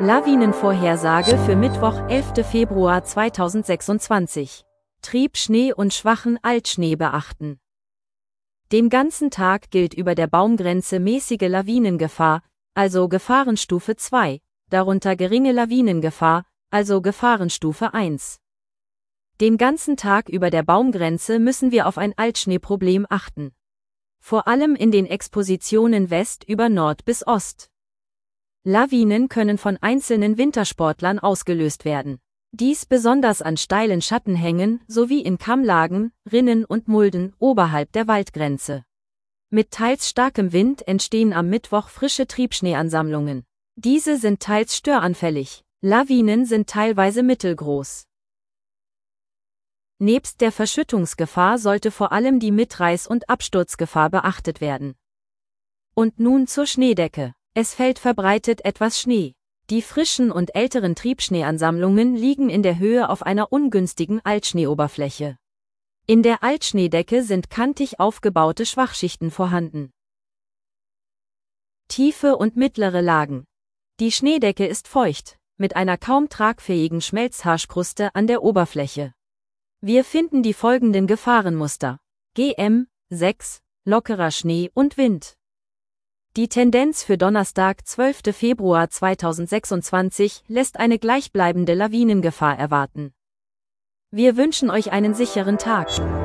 Lawinenvorhersage für Mittwoch, 11. Februar 2026. Triebschnee und schwachen Altschnee beachten. Den ganzen Tag gilt über der Baumgrenze mäßige Lawinengefahr, also Gefahrenstufe 2, darunter geringe Lawinengefahr, also Gefahrenstufe 1. Den ganzen Tag über der Baumgrenze müssen wir auf ein Altschneeproblem achten. Vor allem in den Expositionen West über Nord bis Ost. Lawinen können von einzelnen Wintersportlern ausgelöst werden. Dies besonders an steilen Schattenhängen sowie in Kammlagen, Rinnen und Mulden oberhalb der Waldgrenze. Mit teils starkem Wind entstehen am Mittwoch frische Triebschneeansammlungen. Diese sind teils störanfällig. Lawinen sind teilweise mittelgroß. Nebst der Verschüttungsgefahr sollte vor allem die Mitreiß- und Absturzgefahr beachtet werden. Und nun zur Schneedecke. Es fällt verbreitet etwas Schnee. Die frischen und älteren Triebschneeansammlungen liegen in der Höhe auf einer ungünstigen Altschneeoberfläche. In der Altschneedecke sind kantig aufgebaute Schwachschichten vorhanden. Tiefe und mittlere Lagen. Die Schneedecke ist feucht, mit einer kaum tragfähigen Schmelzhaarkruste an der Oberfläche. Wir finden die folgenden Gefahrenmuster: GM6, lockerer Schnee und Wind. Die Tendenz für Donnerstag, 12. Februar 2026, lässt eine gleichbleibende Lawinengefahr erwarten. Wir wünschen euch einen sicheren Tag.